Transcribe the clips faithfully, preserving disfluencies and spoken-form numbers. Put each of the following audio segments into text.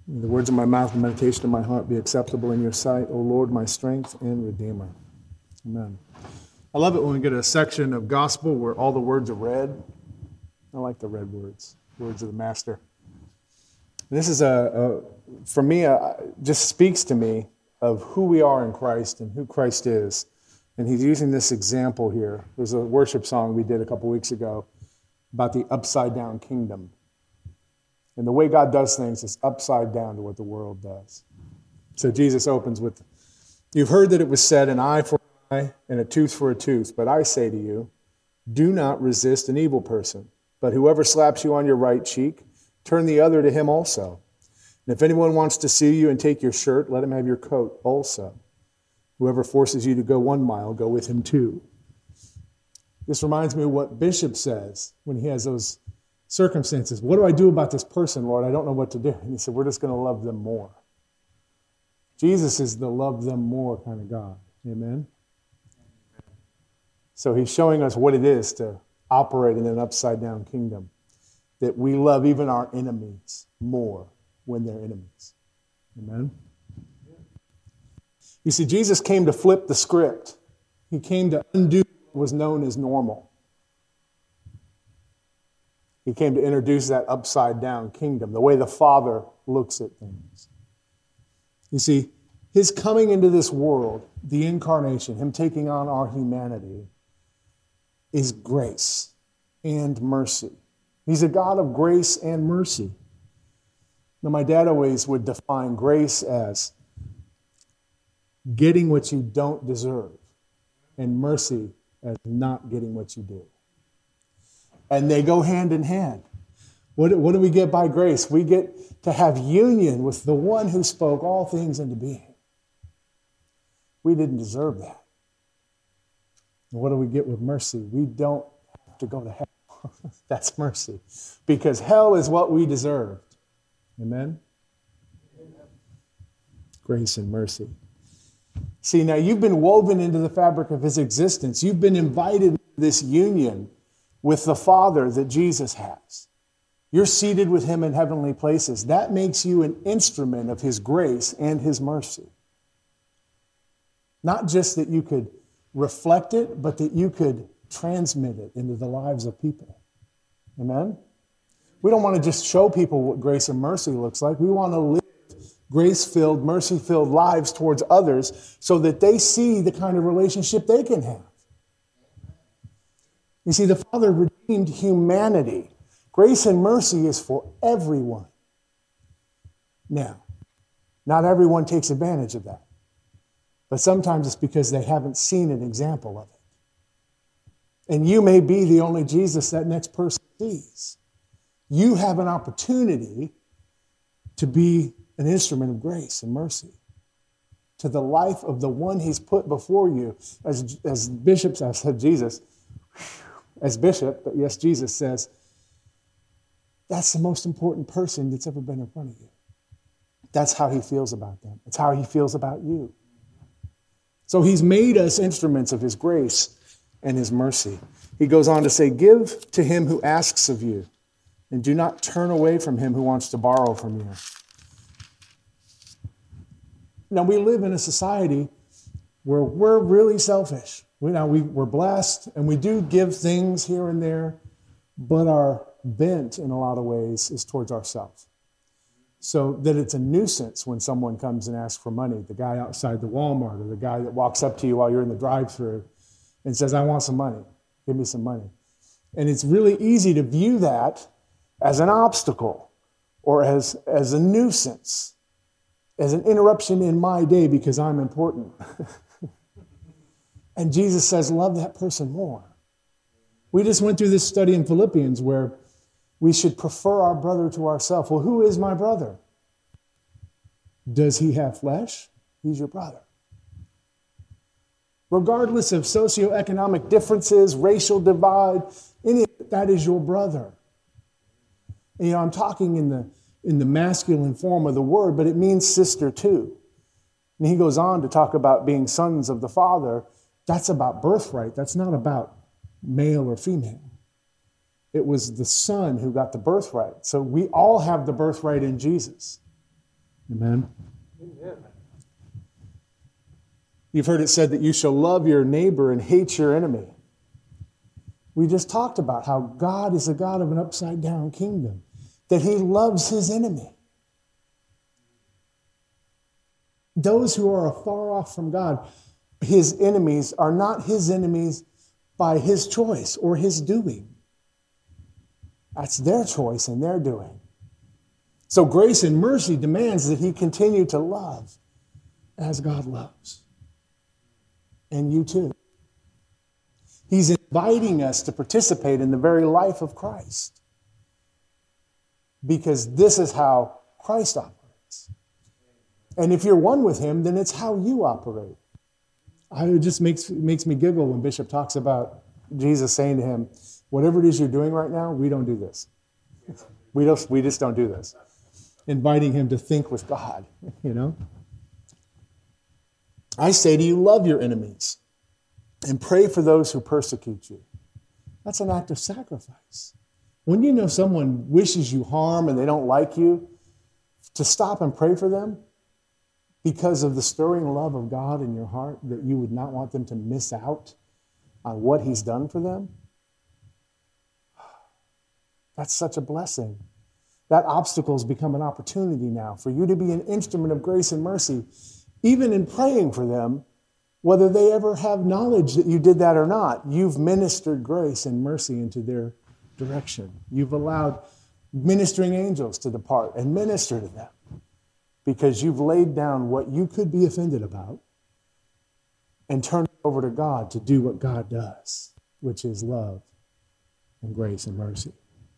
May the words of my mouth and meditation of my heart be acceptable in your sight, O Lord, my strength and redeemer. Amen. I love it when we get a section of gospel where all the words are read. I like the red words, words of the master. This is, a, a for me, a, just speaks to me of who we are in Christ and who Christ is. And he's using this example here. There's a worship song we did a couple weeks ago about the upside down kingdom. And the way God does things is upside down to what the world does. So Jesus opens with, you've heard that it was said, an eye for an eye and a tooth for a tooth. But I say to you, do not resist an evil person. But whoever slaps you on your right cheek, turn the other to him also. And if anyone wants to sue you and take your shirt, let him have your coat also. Whoever forces you to go one mile, go with him two. This reminds me of what Bishop says when he has those circumstances. What do I do about this person, Lord? I don't know what to do. And he said, we're just going to love them more. Jesus is the love them more kind of God. Amen? So he's showing us what it is to operate in an upside-down kingdom, that we love even our enemies more when they're enemies. Amen? You see, Jesus came to flip the script. He came to undo what was known as normal. He came to introduce that upside-down kingdom, the way the Father looks at things. You see, his coming into this world, the incarnation, him taking on our humanity, is grace and mercy. He's a God of grace and mercy. Now, my dad always would define grace as getting what you don't deserve, and mercy as not getting what you do. And they go hand in hand. What, what do we get by grace? We get to have union with the one who spoke all things into being. We didn't deserve that. And what do we get with mercy? We don't have to go to hell. That's mercy. Because hell is what we deserved. Amen? Grace and mercy. See, now you've been woven into the fabric of his existence. You've been invited into this union with the Father that Jesus has. You're seated with him in heavenly places. That makes you an instrument of his grace and his mercy. Not just that you could reflect it, but that you could transmit it into the lives of people. Amen? We don't want to just show people what grace and mercy looks like. We want to live grace-filled, mercy-filled lives towards others so that they see the kind of relationship they can have. You see, the Father redeemed humanity. Grace and mercy is for everyone. Now, not everyone takes advantage of that. But sometimes it's because they haven't seen an example of it. And you may be the only Jesus that next person sees. You have an opportunity to be an instrument of grace and mercy to the life of the one he's put before you. As, as bishops, I said Jesus, as bishop, but yes, Jesus says, that's the most important person that's ever been in front of you. That's how he feels about them. It's how he feels about you. So he's made us instruments of his grace and his mercy. He goes on to say, give to him who asks of you, and do not turn away from him who wants to borrow from you. Now, we live in a society where we're really selfish. We, now, we, we're blessed, and we do give things here and there, but our bent, in a lot of ways, is towards ourselves. So that it's a nuisance when someone comes and asks for money, the guy outside the Walmart or the guy that walks up to you while you're in the drive-thru and says, I want some money. Give me some money. And it's really easy to view that as an obstacle or as, as a nuisance, as an interruption in my day because I'm important. And Jesus says, love that person more. We just went through this study in Philippians where we should prefer our brother to ourselves. Well, who is my brother? Does he have flesh? He's your brother. Regardless of socioeconomic differences, racial divide, any of it, that is your brother. And, you know, I'm talking in the in the masculine form of the word, but it means sister too. And he goes on to talk about being sons of the Father. That's about birthright. That's not about male or female. It was the son who got the birthright. So we all have the birthright in Jesus. Amen. You've heard it said that you shall love your neighbor and hate your enemy. We just talked about how God is a God of an upside down kingdom, that he loves his enemy. Those who are afar off from God, his enemies, are not his enemies by his choice or his doing. That's their choice and their doing. So grace and mercy demands that he continue to love as God loves. And you too. He's inviting us to participate in the very life of Christ. Because this is how Christ operates. And if you're one with him, then it's how you operate. I, it just makes, makes me giggle when Bishop talks about Jesus saying to him, whatever it is you're doing right now, we don't do this. We, don't, we just don't do this. Inviting him to think with God, you know. I say to you, love your enemies and pray for those who persecute you. That's an act of sacrifice. When you know someone wishes you harm and they don't like you, to stop and pray for them because of the stirring love of God in your heart, that you would not want them to miss out on what he's done for them, that's such a blessing. That obstacle's become an opportunity now for you to be an instrument of grace and mercy, even in praying for them, whether they ever have knowledge that you did that or not. You've ministered grace and mercy into their direction. You've allowed ministering angels to depart and minister to them because you've laid down what you could be offended about and turned it over to God to do what God does, which is love and grace and mercy.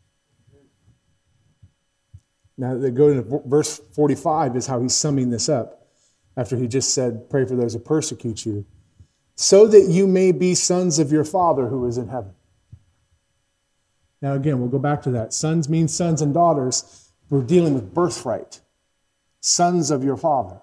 Now, they go to verse forty-five is how he's summing this up after he just said, pray for those who persecute you, so that you may be sons of your Father who is in heaven. Now, again, we'll go back to that. Sons means sons and daughters. We're dealing with birthright. Sons of your Father.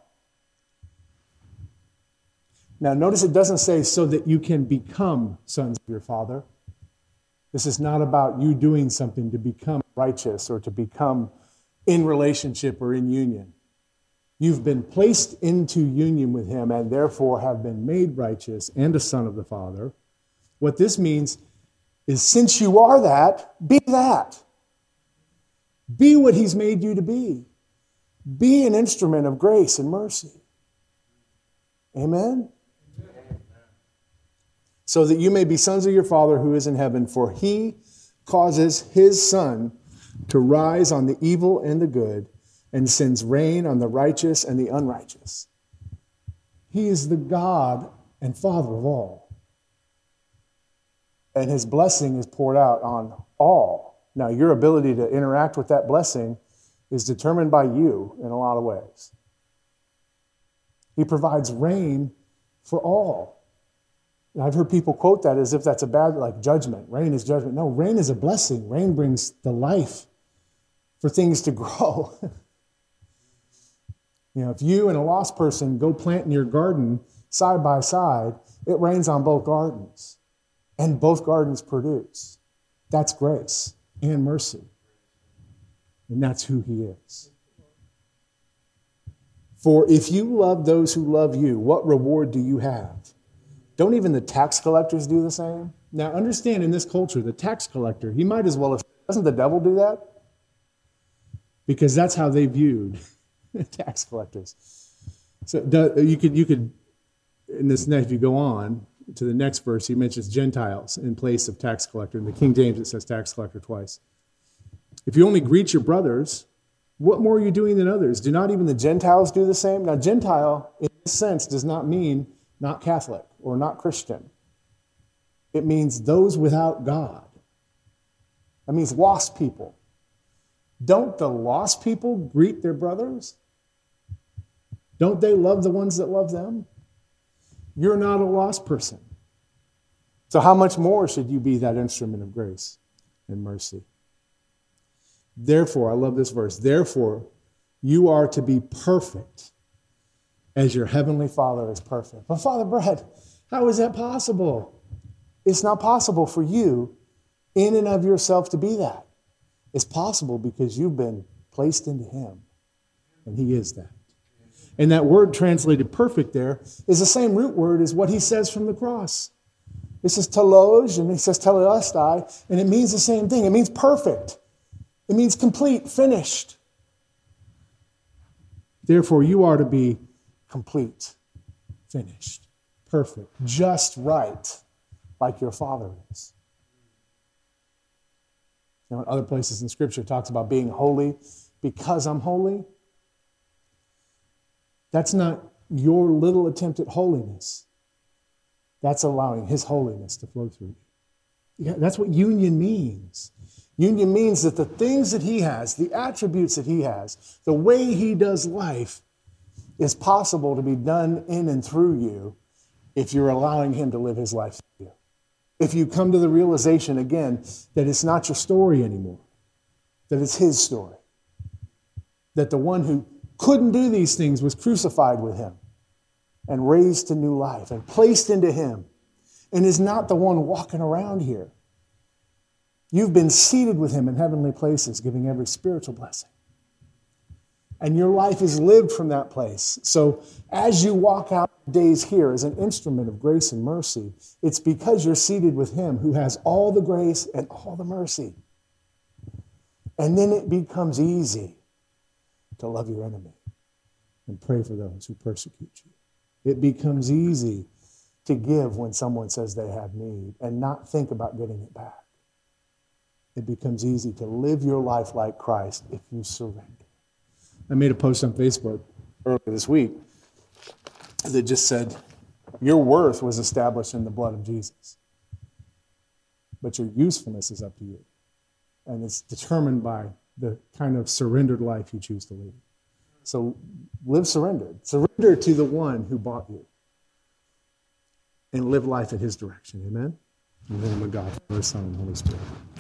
Now, notice it doesn't say so that you can become sons of your Father. This is not about you doing something to become righteous or to become in relationship or in union. You've been placed into union with him and therefore have been made righteous and a son of the Father. What this means is since you are that, be that. Be what he's made you to be. Be an instrument of grace and mercy. Amen? Amen. So that you may be sons of your Father who is in heaven, for he causes his sun to rise on the evil and the good, and sends rain on the righteous and the unrighteous. He is the God and Father of all. And his blessing is poured out on all. Now, your ability to interact with that blessing is determined by you in a lot of ways. He provides rain for all. And I've heard people quote that as if that's a bad, like judgment. Rain is judgment. No, rain is a blessing. Rain brings the life for things to grow. You know, if you and a lost person go plant in your garden side by side, it rains on both gardens. And both gardens produce. That's grace and mercy. And that's who he is. For if you love those who love you, what reward do you have? Don't even the tax collectors do the same? Now, understand in this culture, the tax collector, he might as well have, doesn't the devil do that? Because that's how they viewed tax collectors. So you could, you could, in this next, if you go on to the next verse, he mentions Gentiles in place of tax collector. In the King James, it says tax collector twice. If you only greet your brothers, what more are you doing than others? Do not even the Gentiles do the same? Now, Gentile, in this sense, does not mean not Catholic or not Christian. It means those without God. That means lost people. Don't the lost people greet their brothers? Don't they love the ones that love them? You're not a lost person. So how much more should you be that instrument of grace and mercy? Therefore, I love this verse, therefore, you are to be perfect as your heavenly Father is perfect. But Father Brad, how is that possible? It's not possible for you in and of yourself to be that. It's possible because you've been placed into him, and he is that. And that word translated perfect there is the same root word as what he says from the cross. This is teloj, and he says telestai, and it means the same thing. It means perfect. It means complete, finished. Therefore, you are to be complete, finished, perfect, just right, like your Father is. You know, in other places in Scripture, it talks about being holy because I'm holy. That's not your little attempt at holiness. That's allowing his holiness to flow through you. Yeah, that's what union means. Union means that the things that he has, the attributes that he has, the way he does life is possible to be done in and through you if you're allowing him to live his life through you. If you come to the realization again that it's not your story anymore, that it's his story, that the one who couldn't do these things was crucified with him and raised to new life and placed into him and is not the one walking around here. You've been seated with him in heavenly places, giving every spiritual blessing. And your life is lived from that place. So as you walk out days here as an instrument of grace and mercy, it's because you're seated with him who has all the grace and all the mercy. And then it becomes easy to love your enemy and pray for those who persecute you. It becomes easy to give when someone says they have need and not think about getting it back. It becomes easy to live your life like Christ if you surrender. I made a post on Facebook earlier this week that just said, your worth was established in the blood of Jesus, but your usefulness is up to you. And it's determined by the kind of surrendered life you choose to live. So live surrendered. Surrender to the one who bought you. And live life in his direction. Amen? In the name of God, Father, Son, and Holy Spirit.